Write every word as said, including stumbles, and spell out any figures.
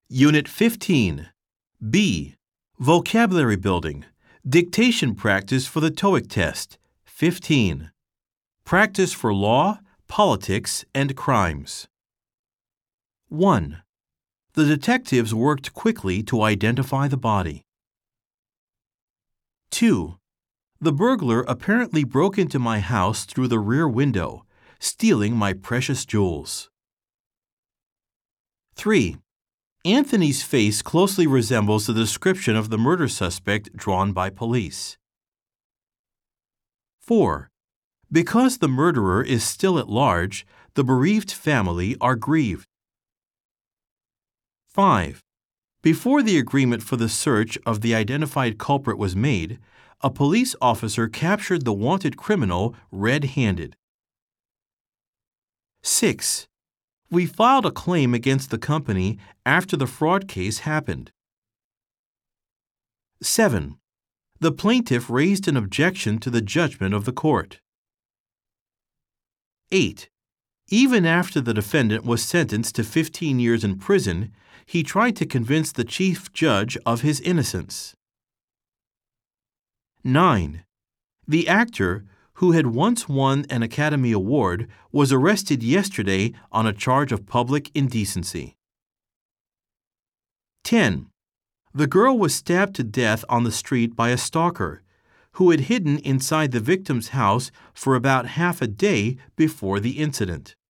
Unit fifteen. B. Vocabulary building. Dictation practice for the TOEIC test. fifteen. Practice for law, politics, and crimes. one. The detectives worked quickly to identify the body. two. The burglar apparently broke into my house through the rear window, stealing my precious jewels. three. Anthony's face closely resembles the description of the murder suspect drawn by police. four. Because the murderer is still at large, the bereaved family are grieved. five. Before the agreement for the search of the identified culprit was made, a police officer captured the wanted criminal red-handed. six. We filed a claim against the company after the fraud case happened. seven. The plaintiff raised an objection to the judgment of the court. eight. Even after the defendant was sentenced to fifteen years in prison, he tried to convince the chief judge of his innocence. nine. The actor, who had once won an Academy Award, was arrested yesterday on a charge of public indecency. ten. The girl was stabbed to death on the street by a stalker, who had hidden inside the victim's house for about half a day before the incident.